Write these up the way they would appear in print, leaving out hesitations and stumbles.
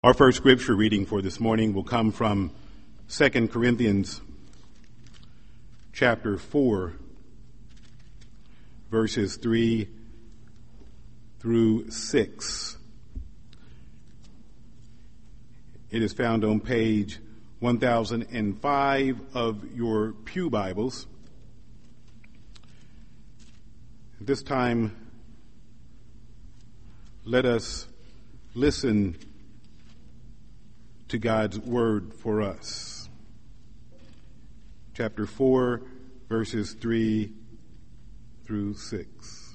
Our first scripture reading for this morning will come from 2 Corinthians chapter 4, verses 3 through 6. It is found on page 1005 of your pew Bibles. At this time, let us listen to God's word for us. Chapter 4, verses 3 through 6.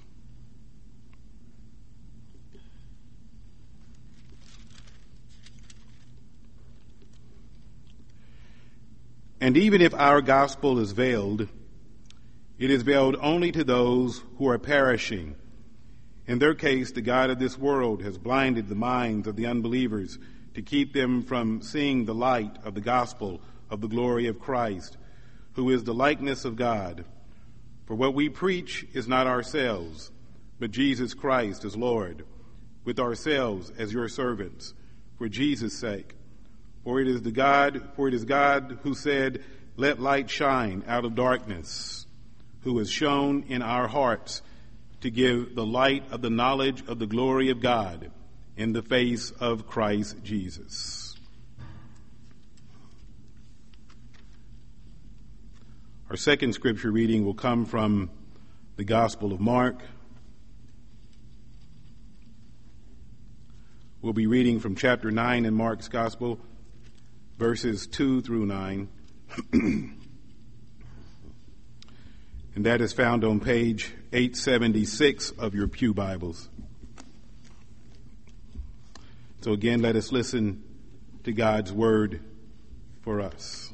And even if our gospel is veiled, it is veiled only to those who are perishing. In their case, the God of this world has blinded the minds of the unbelievers to keep them from seeing the light of the gospel of the glory of Christ, who is the likeness of God. For what we preach is not ourselves, but Jesus Christ as Lord, with ourselves as your servants, for Jesus' sake. For it is God who said, "Let light shine out of darkness," who has shone in our hearts to give the light of the knowledge of the glory of God in the face of Christ Jesus. Our second scripture reading will come from the Gospel of Mark. We'll be reading from chapter 9 in Mark's Gospel, verses 2 through 9. And that is found on page 876 of your pew Bibles. So again, let us listen to God's word for us.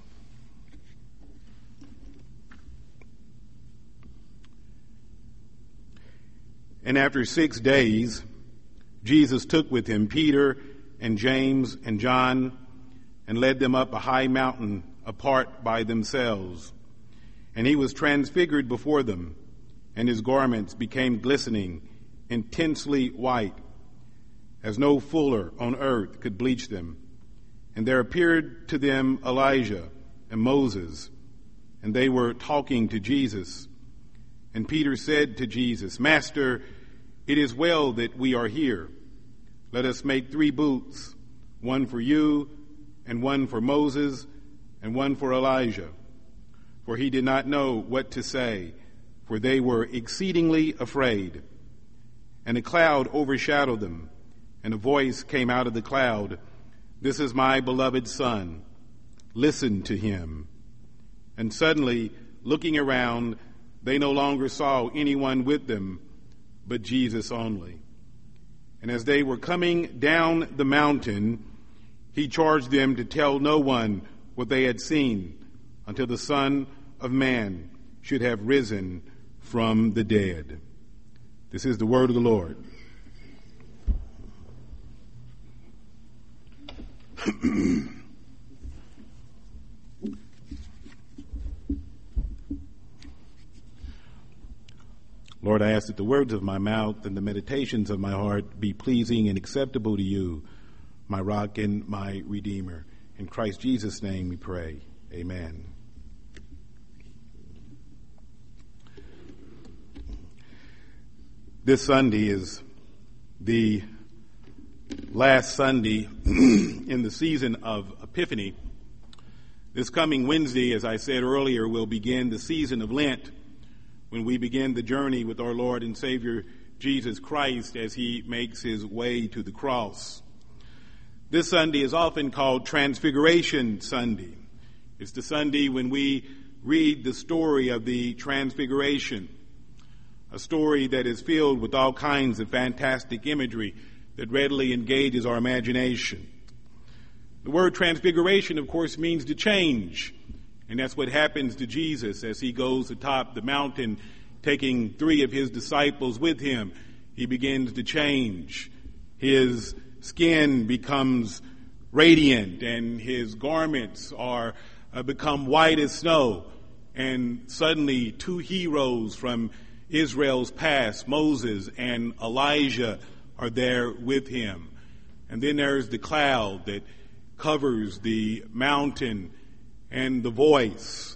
And after 6 days, Jesus took with him Peter and James and John and led them up a high mountain apart by themselves. And he was transfigured before them, and his garments became glistening, intensely white, as no fuller on earth could bleach them. And there appeared to them Elijah and Moses, and they were talking to Jesus. And Peter said to Jesus, "Master, it is well that we are here. Let us make 3 booths, one for you, and one for Moses, and one for Elijah." For he did not know what to say, for they were exceedingly afraid. And a cloud overshadowed them, and a voice came out of the cloud, "This is my beloved Son. Listen to him." And suddenly, looking around, they no longer saw anyone with them, but Jesus only. And as they were coming down the mountain, he charged them to tell no one what they had seen until the Son of Man should have risen from the dead. This is the word of the Lord. Lord, I ask that the words of my mouth and the meditations of my heart be pleasing and acceptable to you, my rock and my redeemer. In Christ Jesus' name we pray. Amen. This Sunday is the last Sunday in the season of Epiphany. This coming Wednesday, as I said earlier, will begin the season of Lent, when we begin the journey with our Lord and Savior Jesus Christ as he makes his way to the cross. This Sunday is often called Transfiguration Sunday. It's the Sunday when we read the story of the Transfiguration, a story that is filled with all kinds of fantastic imagery that readily engages our imagination. The word transfiguration, of course, means to change. And that's what happens to Jesus as he goes atop the mountain, taking 3 of his disciples with him. He begins to change. His skin becomes radiant, and his garments are become white as snow. And suddenly 2 heroes from Israel's past, Moses and Elijah, are there with him. And then there's the cloud that covers the mountain, and the voice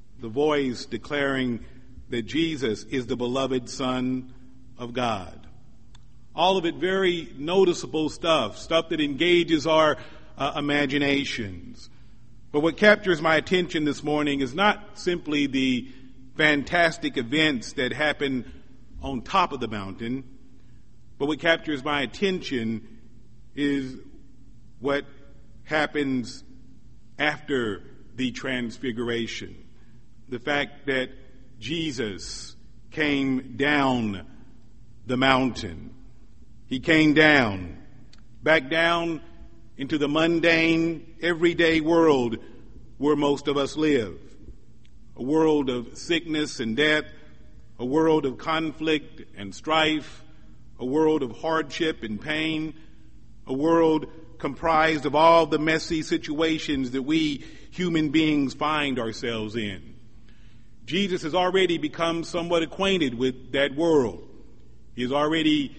declaring that Jesus is the beloved Son of God. All of it very noticeable stuff that engages our imaginations. But what captures my attention this morning is not simply the fantastic events that happen on top of the mountain, but what captures my attention is what happens after the transfiguration. The fact that Jesus came down the mountain. He came back down into the mundane, everyday world where most of us live. A world of sickness and death, a world of conflict and strife, a world of hardship and pain, a world comprised of all the messy situations that we human beings find ourselves in. Jesus has already become somewhat acquainted with that world. He has already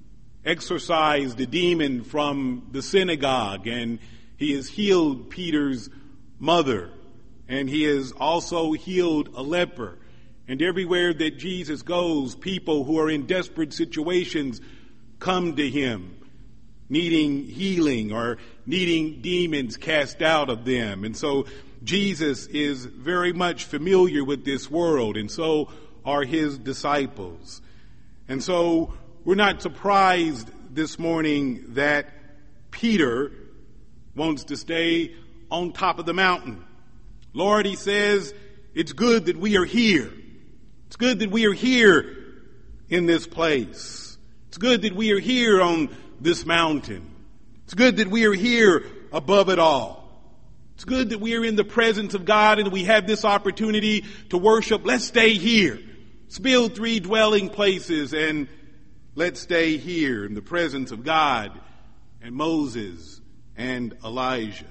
exorcised the demon from the synagogue, and he has healed Peter's mother, and he has also healed a leper. And everywhere that Jesus goes, people who are in desperate situations come to him, needing healing or needing demons cast out of them. And so Jesus is very much familiar with this world, and so are his disciples. And so we're not surprised this morning that Peter wants to stay on top of the mountain. Lord, he says, it's good that we are here. It's good that we are here in this place. It's good that we are here on this mountain. It's good that we are here above it all. It's good that we are in the presence of God and we have this opportunity to worship. Let's stay here. Let's build 3 dwelling places and let's stay here in the presence of God and Moses and Elijah.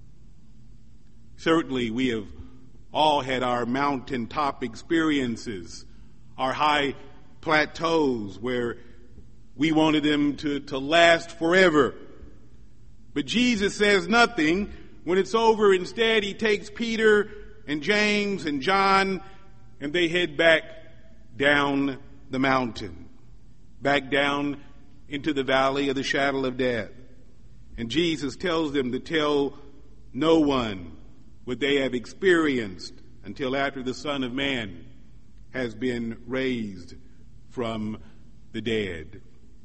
Certainly we have all had our mountaintop experiences, our high plateaus where we wanted them to last forever. But Jesus says nothing. When it's over, instead, he takes Peter and James and John, and they head back down the mountain, back down into the valley of the shadow of death. And Jesus tells them to tell no one what they have experienced until after the Son of Man has been raised from the dead.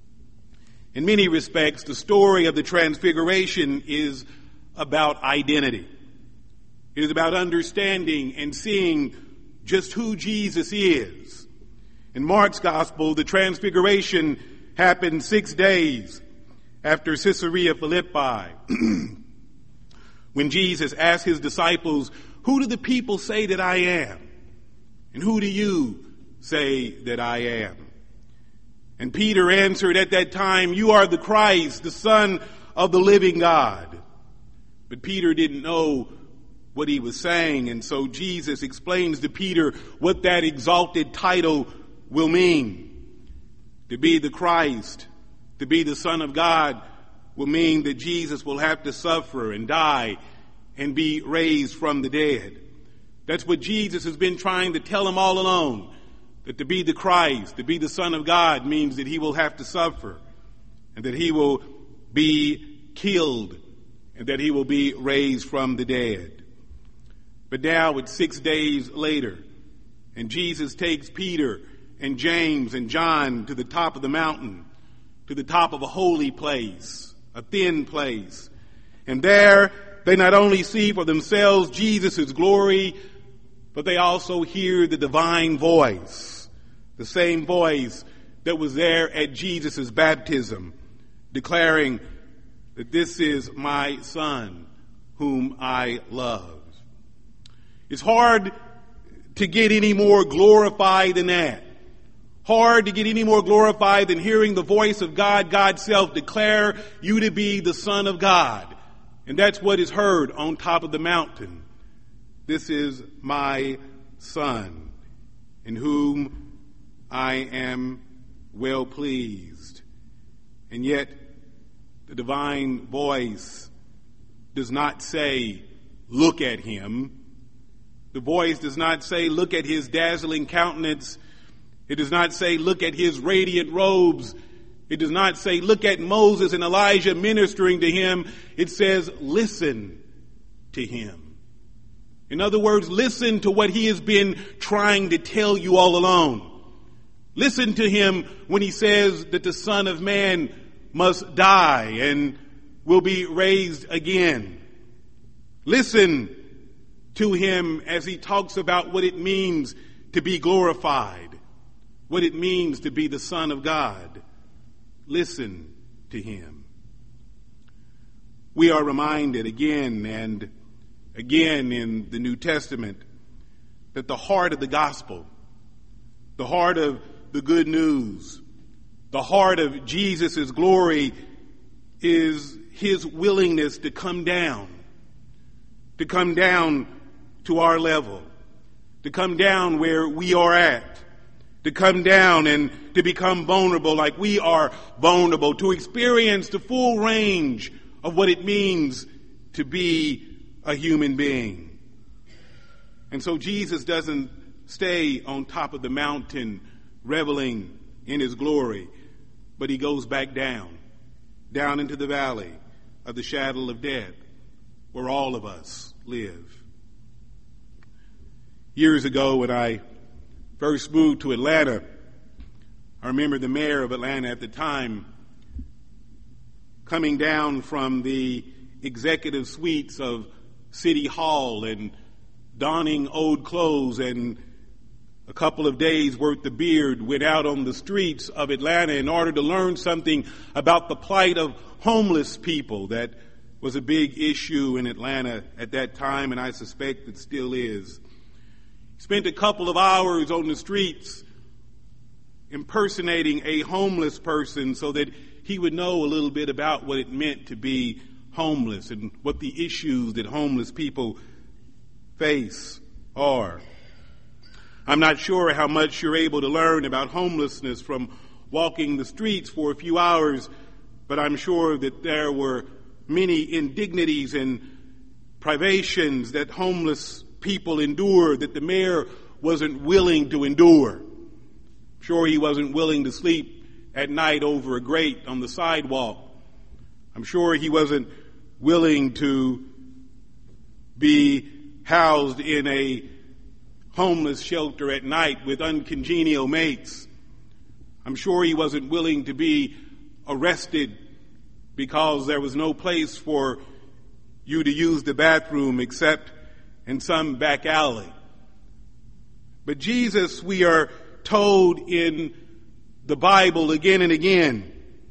In many respects, the story of the Transfiguration is about identity. It is about understanding and seeing just who Jesus is. In Mark's Gospel, the Transfiguration happened 6 days after Caesarea Philippi, when Jesus asked his disciples, "Who do the people say that I am? And who do you say that I am?" And Peter answered at that time, "You are the Christ, the Son of the living God." But Peter didn't know what he was saying, and so Jesus explains to Peter what that exalted title will mean. To be the Christ, to be the Son of God, will mean that Jesus will have to suffer and die and be raised from the dead. That's what Jesus has been trying to tell him all along. That to be the Christ, to be the Son of God, means that he will have to suffer, and that he will be killed, and that he will be raised from the dead. But now it's 6 days later, and Jesus takes Peter and James and John to the top of the mountain, to the top of a holy place, a thin place. And there they not only see for themselves Jesus' glory, but they also hear the divine voice, the same voice that was there at Jesus' baptism, declaring that this is my Son whom I love. It's hard to get any more glorified than that. Hard to get any more glorified than hearing the voice of God, God's self, declare you to be the Son of God. And that's what is heard on top of the mountain. This is my Son, in whom I am well pleased. And yet, the divine voice does not say, look at him. The voice does not say, look at his dazzling countenance. It does not say, look at his radiant robes. It does not say, look at Moses and Elijah ministering to him. It says, listen to him. In other words, listen to what he has been trying to tell you all along. Listen to him when he says that the Son of Man must die and will be raised again. Listen to him as he talks about what it means to be glorified, what it means to be the Son of God. Listen to him. We are reminded again and again in the New Testament that the heart of the gospel, the heart of the good news, the heart of Jesus' glory is his willingness to come down to our level, to come down where we are at, to come down and to become vulnerable like we are vulnerable, to experience the full range of what it means to be a human being. And so Jesus doesn't stay on top of the mountain reveling in his glory, but he goes back down into the valley of the shadow of death, where all of us live. Years ago, when I first moved to Atlanta, I remember the mayor of Atlanta at the time coming down from the executive suites of City Hall and donning old clothes and a couple of days' worth of beard, went out on the streets of Atlanta in order to learn something about the plight of homeless people. That was a big issue in Atlanta at that time, and I suspect it still is. Spent a couple of hours on the streets impersonating a homeless person so that he would know a little bit about what it meant to be homeless and what the issues that homeless people face are. I'm not sure how much you're able to learn about homelessness from walking the streets for a few hours, but I'm sure that there were many indignities and privations that homeless people endure that the mayor wasn't willing to endure. I'm sure he wasn't willing to sleep at night over a grate on the sidewalk. I'm sure he wasn't willing to be housed in a homeless shelter at night with uncongenial mates. I'm sure he wasn't willing to be arrested because there was no place for you to use the bathroom except in some back alley. But Jesus, we are told in the Bible again and again,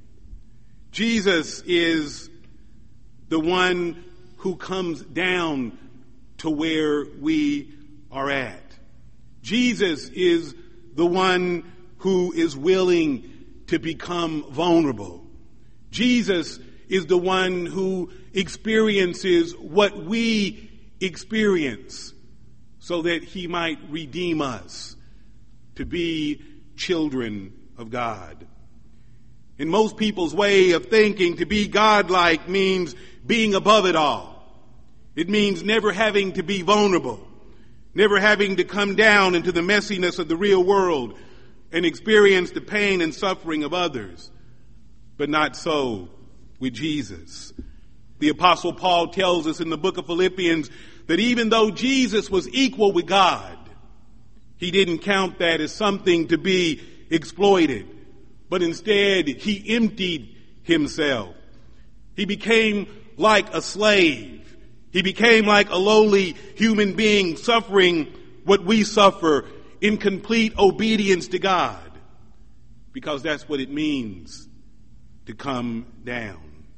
Jesus is the one who comes down to where we are at. Jesus is the one who is willing to become vulnerable. Jesus is the one who experiences what we experience so that he might redeem us to be children of God. In most people's way of thinking, to be godlike means being above it all. It means never having to be vulnerable, never having to come down into the messiness of the real world and experience the pain and suffering of others. But not so with Jesus. The Apostle Paul tells us in the book of Philippians that even though Jesus was equal with God, he didn't count that as something to be exploited, but instead he emptied himself. He became like a slave. He became like a lowly human being suffering what we suffer in complete obedience to God, because that's what it means to come down.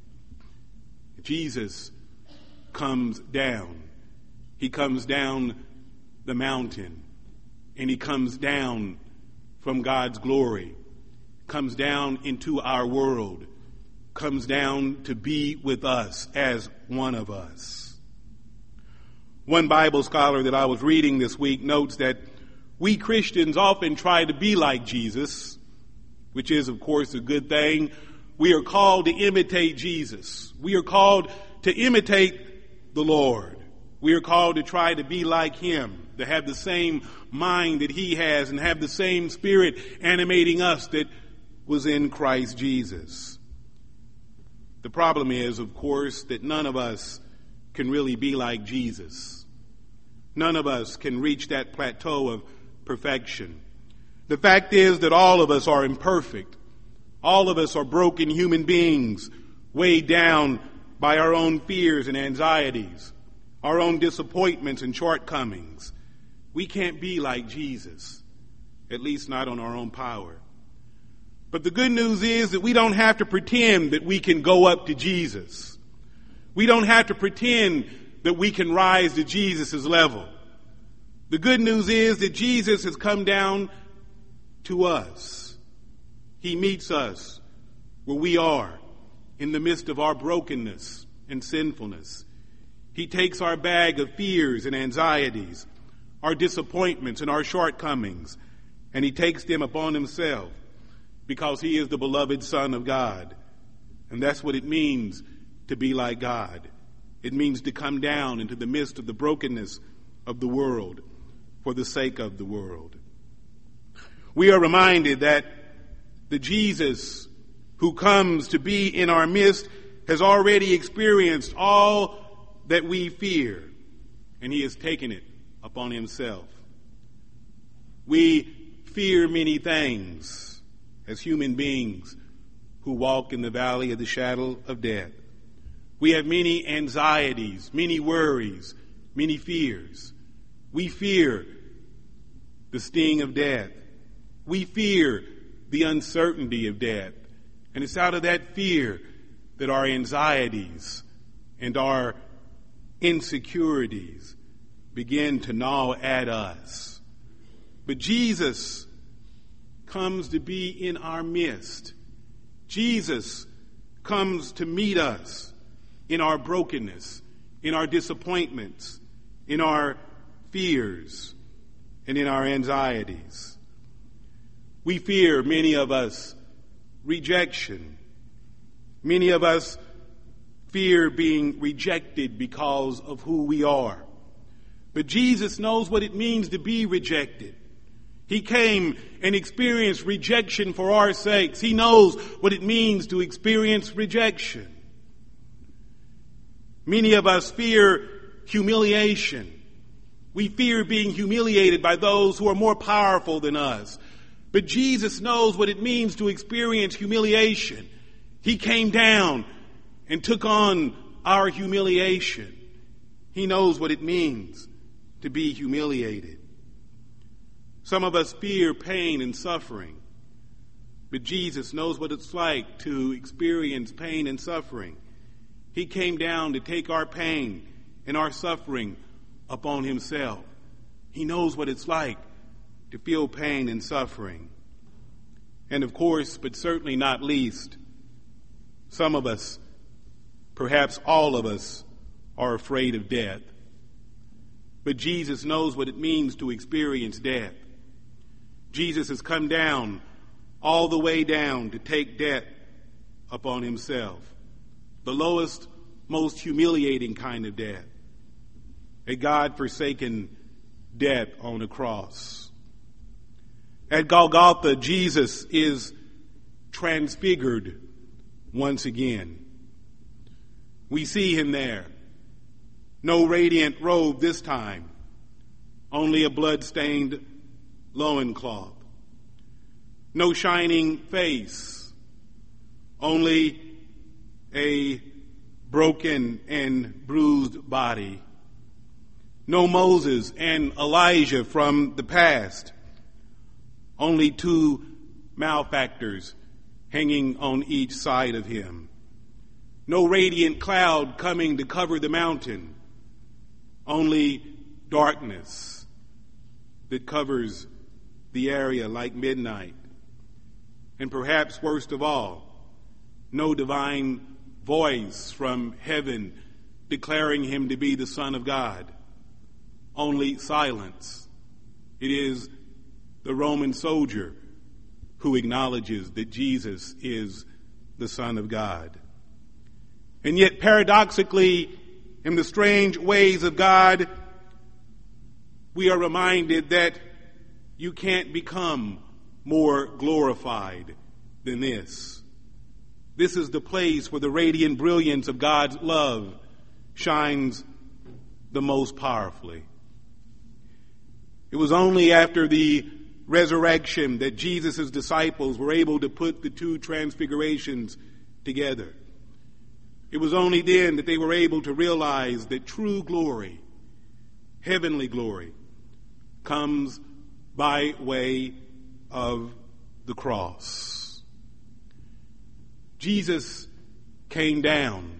Jesus comes down. He comes down the mountain, and he comes down from God's glory, comes down into our world, comes down to be with us as one of us. One Bible scholar that I was reading this week notes that we Christians often try to be like Jesus, which is, of course, a good thing. we are called to imitate Jesus. We are called to imitate the Lord. We are called to try to be like him, to have the same mind that he has and have the same spirit animating us that was in Christ Jesus. The problem is, of course, that none of us can really be like Jesus. None of us can reach that plateau of perfection. The fact is that all of us are imperfect. All of us are broken human beings, weighed down by our own fears and anxieties, our own disappointments and shortcomings. We can't be like Jesus, at least not on our own power. But the good news is that we don't have to pretend that we can go up to Jesus. We don't have to pretend that we can rise to Jesus' level. The good news is that Jesus has come down to us. He meets us where we are in the midst of our brokenness and sinfulness. He takes our bag of fears and anxieties, our disappointments and our shortcomings, and he takes them upon himself because he is the beloved Son of God. And that's what it means to be like God. It means to come down into the midst of the brokenness of the world for the sake of the world. We are reminded that the Jesus who comes to be in our midst has already experienced all that we fear, and he has taken it upon himself. We fear many things as human beings who walk in the valley of the shadow of death. We have many anxieties, many worries, many fears. We fear the sting of death. We fear the uncertainty of death. And it's out of that fear that our anxieties and our insecurities begin to gnaw at us. But Jesus comes to be in our midst. Jesus comes to meet us in our brokenness, in our disappointments, in our fears, and in our anxieties. We fear, many of us, rejection. Many of us fear being rejected because of who we are. But Jesus knows what it means to be rejected. He came and experienced rejection for our sakes. He knows what it means to experience rejection. Many of us fear humiliation. We fear being humiliated by those who are more powerful than us. But Jesus knows what it means to experience humiliation. He came down and took on our humiliation. He knows what it means to be humiliated. Some of us fear pain and suffering, but Jesus knows what it's like to experience pain and suffering. He came down to take our pain and our suffering upon himself. He knows what it's like to feel pain and suffering. And of course, but certainly not least, some of us, perhaps all of us, are afraid of death. But Jesus knows what it means to experience death. Jesus has come down, all the way down, to take death upon himself. The lowest, most humiliating kind of death. A God-forsaken death on a cross. At Golgotha, Jesus is transfigured once again. We see him there. No radiant robe this time, only a blood-stained loincloth. No shining face, only a broken and bruised body. No Moses and Elijah from the past, only two malefactors hanging on each side of him. No radiant cloud coming to cover the mountain, only darkness that covers the area like midnight. And perhaps worst of all, no divine voice from heaven declaring him to be the Son of God. Only silence. It is the Roman soldier who acknowledges that Jesus is the Son of God. And yet, paradoxically, in the strange ways of God, we are reminded that you can't become more glorified than this. This is the place where the radiant brilliance of God's love shines the most powerfully. It was only after the resurrection that Jesus' disciples were able to put the two transfigurations together. It was only then that they were able to realize that true glory, heavenly glory, comes by way of the cross. Jesus came down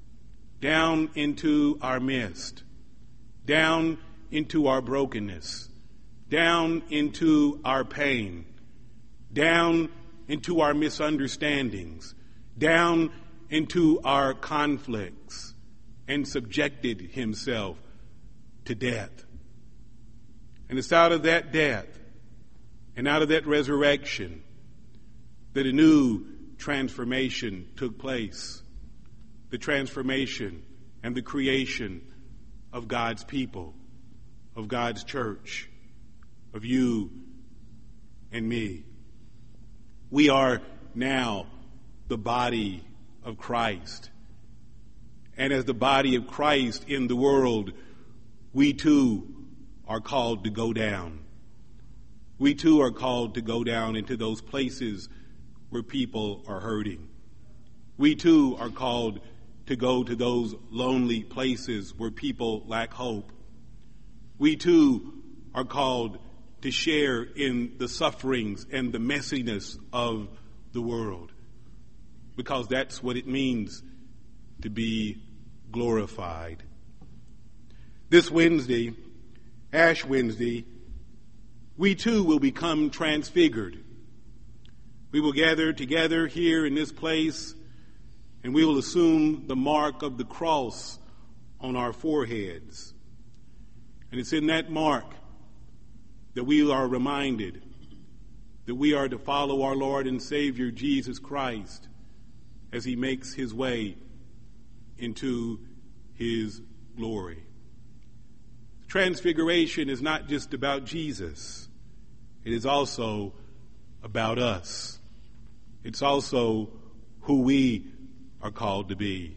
into our midst, down into our brokenness, down into our pain, down into our misunderstandings, down into our conflicts, and subjected himself to death. And it's out of that death and out of that resurrection that a new transformation took place. The transformation and the creation of God's people, of God's church, of you and me. We are now the body of Christ. And as the body of Christ in the world, we too are called to go down. We too are called to go down into those places where people are hurting. We too are called to go to those lonely places where people lack hope. We too are called to share in the sufferings and the messiness of the world, because that's what it means to be glorified. This Wednesday, Ash Wednesday, we too will become transfigured. We will gather together here in this place, and we will assume the mark of the cross on our foreheads. And it's in that mark that we are reminded that we are to follow our Lord and Savior Jesus Christ as he makes his way into his glory. Transfiguration is not just about Jesus. It is also about us. It's also who we are called to be.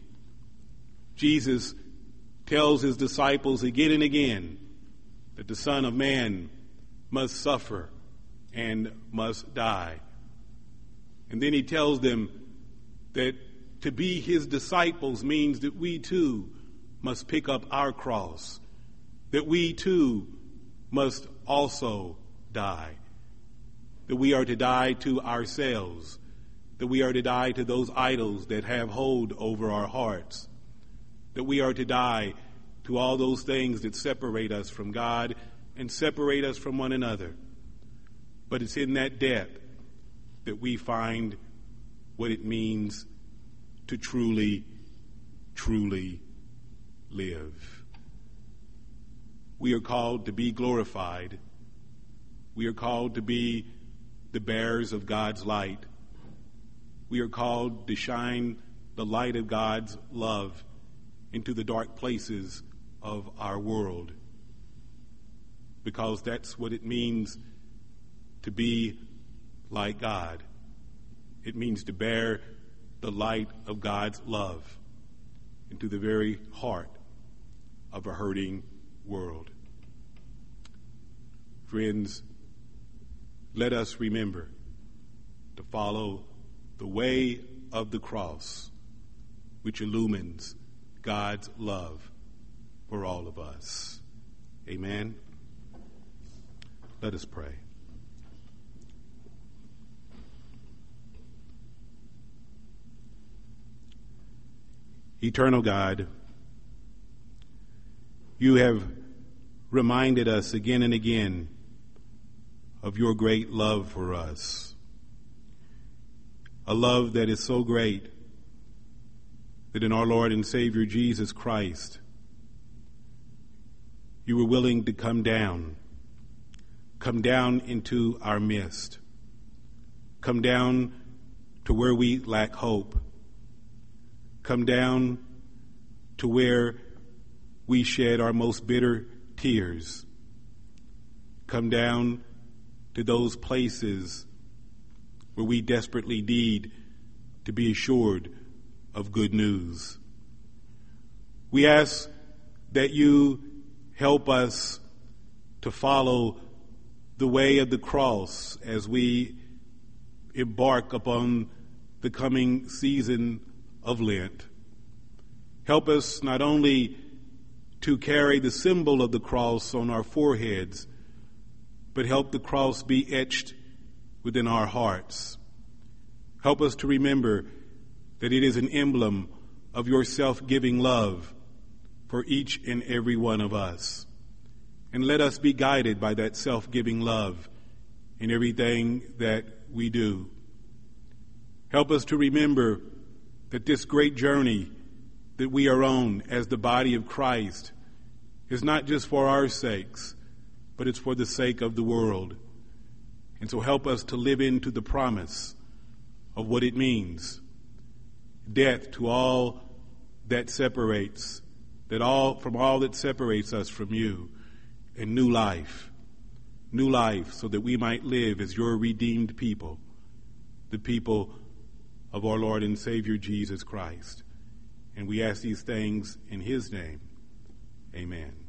Jesus tells his disciples again and again that the Son of Man must suffer and must die. And then he tells them that to be his disciples means that we too must pick up our cross, that we too must also die, that we are to die to ourselves, that we are to die to those idols that have hold over our hearts, that we are to die to all those things that separate us from God and separate us from one another. But it's in that death that we find what it means to truly, truly live. We are called to be glorified. We are called to be the bearers of God's light. We are called to shine the light of God's love into the dark places of our world, because that's what it means to be like God. It means to bear the light of God's love into the very heart of a hurting world. Friends, let us remember to follow the way of the cross, which illumines God's love for all of us. Amen. Let us pray. Eternal God, you have reminded us again and again of your great love for us. A love that is so great that in our Lord and Savior Jesus Christ, you were willing to come down into our midst, come down to where we lack hope. Come down to where we shed our most bitter tears. Come down to those places where we desperately need to be assured of good news. We ask that you help us to follow the way of the cross as we embark upon the coming season of Lent. Help us not only to carry the symbol of the cross on our foreheads, but help the cross be etched within our hearts. Help us to remember that it is an emblem of your self-giving love for each and every one of us. And let us be guided by that self-giving love in everything that we do. Help us to remember that this great journey that we are on as the body of Christ is not just for our sakes, but it's for the sake of the world. And so help us to live into the promise of what it means. Death to all that separates, from all that separates us from you, and new life so that we might live as your redeemed people, the people of our Lord and Savior Jesus Christ. And we ask these things in his name. Amen.